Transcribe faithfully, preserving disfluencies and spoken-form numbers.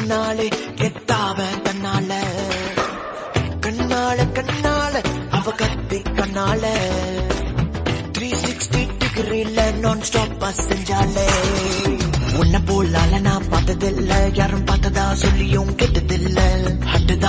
கண்ணாலே கெட்டாவன் தன்னால கண்ணால கண்ணால அவ கத்தி கண்ணால த்ரீ சிக்ஸ்டி டிகிரில நான் ஸ்டாப்பா செஞ்சாலே உன்ன போலால நான் பார்த்ததில்ல யாரும் பார்த்ததா சொல்லியும் கேட்டதில்ல